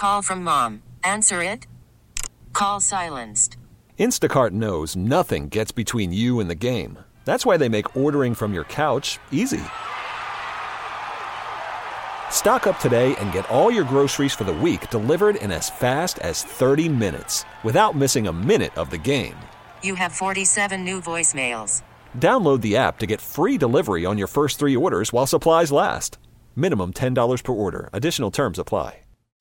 Call from mom. Answer it. Call silenced. Instacart knows nothing gets between you and the game. That's why they make ordering from your couch easy. Stock up today and get all your groceries for the week delivered in as fast as 30 minutes without missing a minute of the game. You have 47 new voicemails. Download the app to get free delivery on your first 3 orders while supplies last. Minimum $10 per order. Additional terms apply.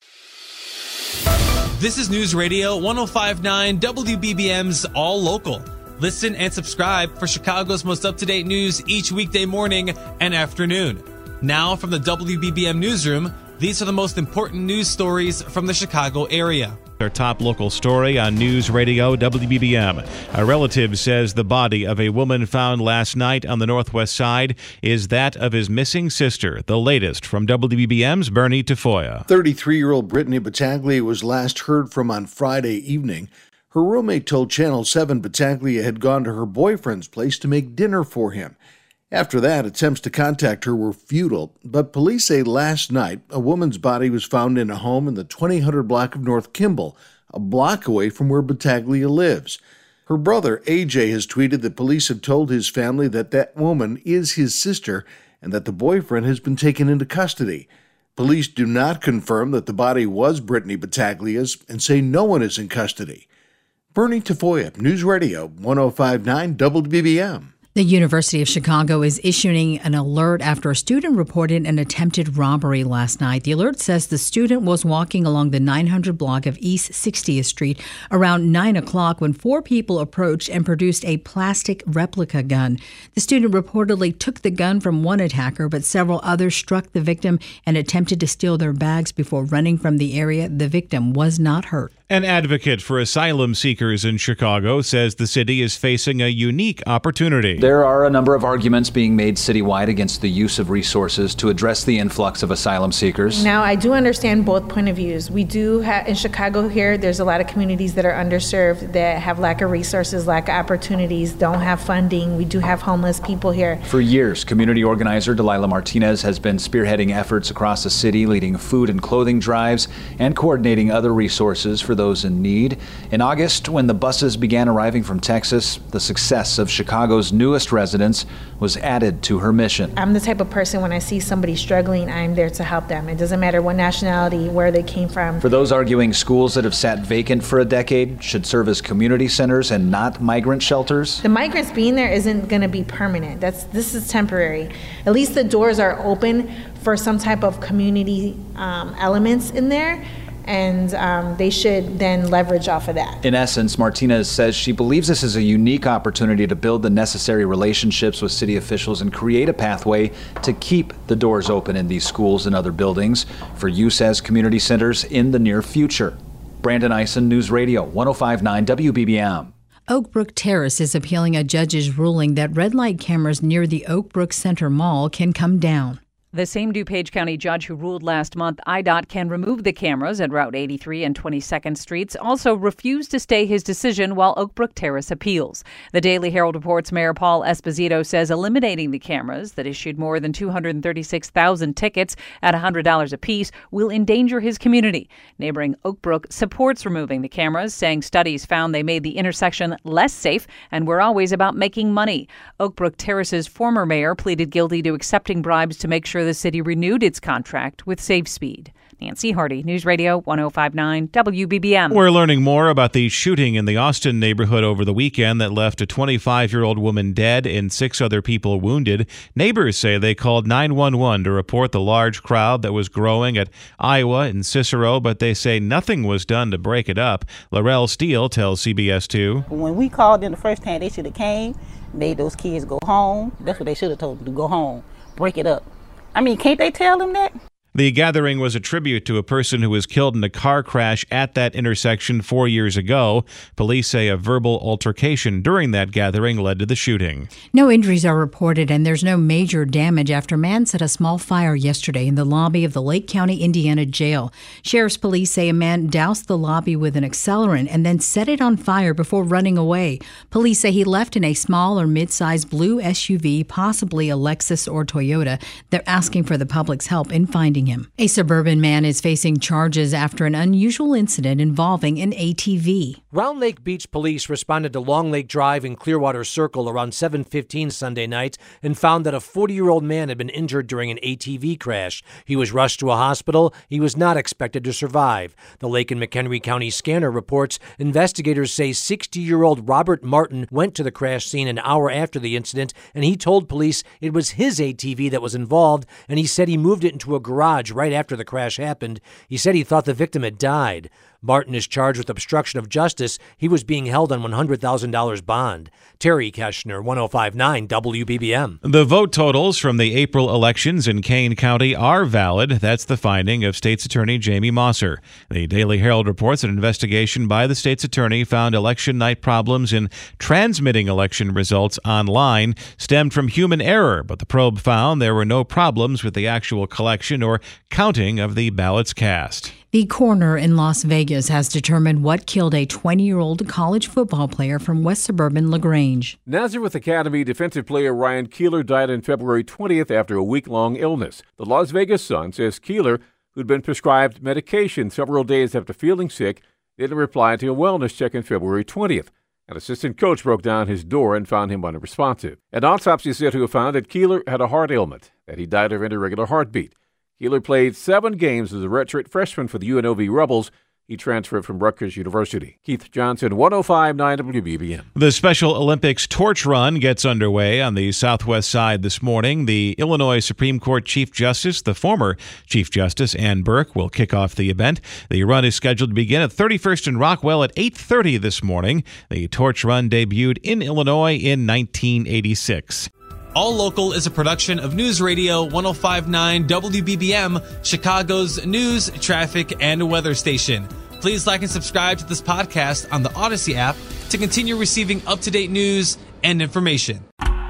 This is News Radio 105.9 WBBM's All Local. Listen and subscribe for Chicago's most up-to-date news each weekday morning and afternoon. Now from the WBBM Newsroom, these are the most important news stories from the Chicago area. Our top local story on News Radio WBBM. A relative says the body of a woman found last night on the Northwest Side is that of his missing sister. The latest from WBBM's Bernie Tafoya. 33-year-old Brittany Battaglia was last heard from on Friday evening. Her roommate told Channel 7 Battaglia had gone to her boyfriend's place to make dinner for him. After that, attempts to contact her were futile, but police say last night a woman's body was found in a home in the 2000 block of North Kimball, a block away from where Battaglia lives. Her brother, AJ, has tweeted that police have told his family that that woman is his sister and that the boyfriend has been taken into custody. Police do not confirm that the body was Brittany Battaglia's and say no one is in custody. Bernie Tafoya, News Radio 105.9 WBBM. The University of Chicago is issuing an alert after a student reported an attempted robbery last night. The alert says the student was walking along the 900 block of East 60th Street around 9 o'clock when 4 people approached and produced a plastic replica gun. The student reportedly took the gun from one attacker, but several others struck the victim and attempted to steal their bags before running from the area. The victim was not hurt. An advocate for asylum seekers in Chicago says the city is facing a unique opportunity. There are a number of arguments being made citywide against the use of resources to address the influx of asylum seekers. Now, I do understand both point of views. We do have, in Chicago here, there's a lot of communities that are underserved, that have lack of resources, lack of opportunities, don't have funding. We do have homeless people here. For years, community organizer Delilah Martinez has been spearheading efforts across the city, leading food and clothing drives and coordinating other resources for those in need. In August, when the buses began arriving from Texas, the success of Chicago's newest residents was added to her mission. I'm the type of person, when I see somebody struggling, I'm there to help them. It doesn't matter what nationality, where they came from. For those arguing schools that have sat vacant for a decade should serve as community centers and not migrant shelters. The migrants being there isn't going to be permanent. This is temporary. At least the doors are open for some type of community elements in there. And they should then leverage off of that. In essence, Martinez says she believes this is a unique opportunity to build the necessary relationships with city officials and create a pathway to keep the doors open in these schools and other buildings for use as community centers in the near future. Brandon Eisen, News Radio 105.9 WBBM. Oakbrook Terrace is appealing a judge's ruling that red light cameras near the Oakbrook Center Mall can come down. The same DuPage County judge who ruled last month IDOT can remove the cameras at Route 83 and 22nd Streets also refused to stay his decision while Oakbrook Terrace appeals. The Daily Herald reports Mayor Paul Esposito says eliminating the cameras that issued more than 236,000 tickets at $100 apiece will endanger his community. Neighboring Oakbrook supports removing the cameras, saying studies found they made the intersection less safe and were always about making money. Oakbrook Terrace's former mayor pleaded guilty to accepting bribes to make sure the city renewed its contract with SafeSpeed. Nancy Hardy, News Radio 105.9 WBBM. We're learning more about the shooting in the Austin neighborhood over the weekend that left a 25-year-old woman dead and 6 other people wounded. Neighbors say they called 911 to report the large crowd that was growing at Iowa and Cicero, but they say nothing was done to break it up. Laurel Steele tells CBS 2. When we called in the first time, they should have came, made those kids go home. That's what they should have told them, to go home, break it up. I mean, can't they tell them that? The gathering was a tribute to a person who was killed in a car crash at that intersection 4 years ago. Police say a verbal altercation during that gathering led to the shooting. No injuries are reported, and there's no major damage after a man set a small fire yesterday in the lobby of the Lake County, Indiana jail. Sheriff's police say a man doused the lobby with an accelerant and then set it on fire before running away. Police say he left in a small or mid-sized blue SUV, possibly a Lexus or Toyota. They're asking for the public's help in finding treating him. A suburban man is facing charges after an unusual incident involving an ATV. Round Lake Beach police responded to Long Lake Drive in Clearwater Circle around 7:15 Sunday night and found that a 40-year-old man had been injured during an ATV crash. He was rushed to a hospital. He was not expected to survive. The Lake and McHenry County Scanner reports investigators say 60-year-old Robert Martin went to the crash scene an hour after the incident, and he told police it was his ATV that was involved, and he said he moved it into a garage right after the crash happened. He said he thought the victim had died. Martin is charged with obstruction of justice. He was being held on $100,000 bond. Terry Keschner, 105.9 WBBM. The vote totals from the April elections in Kane County are valid. That's the finding of State's Attorney Jamie Mosser. The Daily Herald reports an investigation by the state's attorney found election night problems in transmitting election results online stemmed from human error, but the probe found there were no problems with the actual collection or counting of the ballots cast. The coroner in Las Vegas has determined what killed a 20-year-old college football player from West Suburban LaGrange. Nazareth Academy defensive player Ryan Keeler died on February 20th after a week-long illness. The Las Vegas Sun says Keeler, who'd been prescribed medication several days after feeling sick, didn't reply to a wellness check on February 20th. An assistant coach broke down his door and found him unresponsive. An autopsy said to have found that Keeler had a heart ailment, that he died of an irregular heartbeat. Keeler played 7 games as a redshirt freshman for the UNLV Rebels. He transferred from Rutgers University. Keith Johnson, 105.9 WBBM. The Special Olympics torch run gets underway on the southwest side this morning. The Illinois Supreme Court Chief Justice, the former Chief Justice Ann Burke, will kick off the event. The run is scheduled to begin at 31st and Rockwell at 8:30 this morning. The torch run debuted in Illinois in 1986. All Local is a production of News Radio 105.9 WBBM, Chicago's news, traffic, and weather station. Please like and subscribe to this podcast on the Odyssey app to continue receiving up-to-date news and information.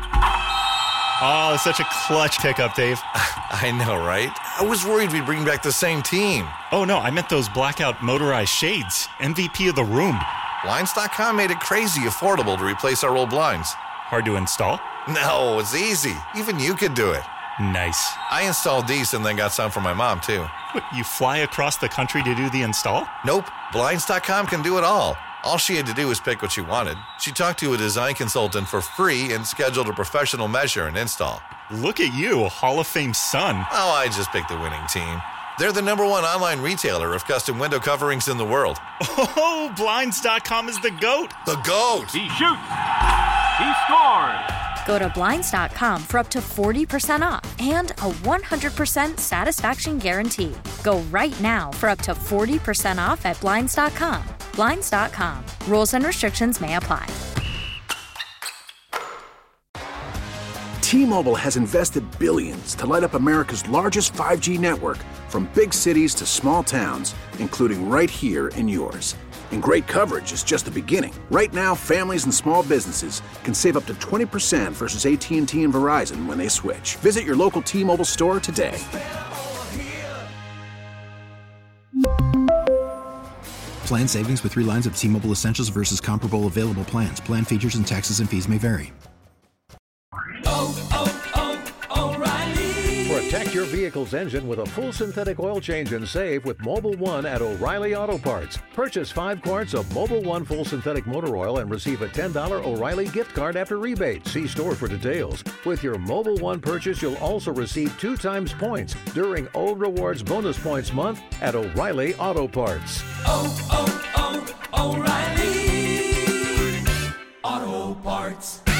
Oh, such a clutch pickup, Dave. I know, right? I was worried we'd bring back the same team. Oh, no, I meant those blackout motorized shades. MVP of the room. Blinds.com made it crazy affordable to replace our old blinds. Hard to install? No, it's easy. Even you could do it. Nice. I installed these and then got some for my mom, too. What, you fly across the country to do the install? Nope. Blinds.com can do it all. All she had to do was pick what she wanted. She talked to a design consultant for free and scheduled a professional measure and install. Look at you, a Hall of Fame son. Oh, I just picked the winning team. They're the #1 online retailer of custom window coverings in the world. Oh, Blinds.com is the GOAT. The GOAT. He shoots. He scores. Go to Blinds.com for up to 40% off and a 100% satisfaction guarantee. Go right now for up to 40% off at Blinds.com. Blinds.com. Rules and restrictions may apply. T-Mobile has invested billions to light up America's largest 5G network, from big cities to small towns, including right here in yours. And great coverage is just the beginning. Right now, families and small businesses can save up to 20% versus AT&T and Verizon when they switch. Visit your local T-Mobile store today. Plan savings with 3 lines of T-Mobile Essentials versus comparable available plans. Plan features and taxes and fees may vary. Protect your vehicle's engine with a full synthetic oil change and save with Mobil 1 at O'Reilly Auto Parts. Purchase 5 quarts of Mobil 1 full synthetic motor oil and receive a $10 O'Reilly gift card after rebate. See store for details. With your Mobil 1 purchase, you'll also receive 2 times points during O Rewards Bonus Points Month at O'Reilly Auto Parts. O'Reilly Auto Parts.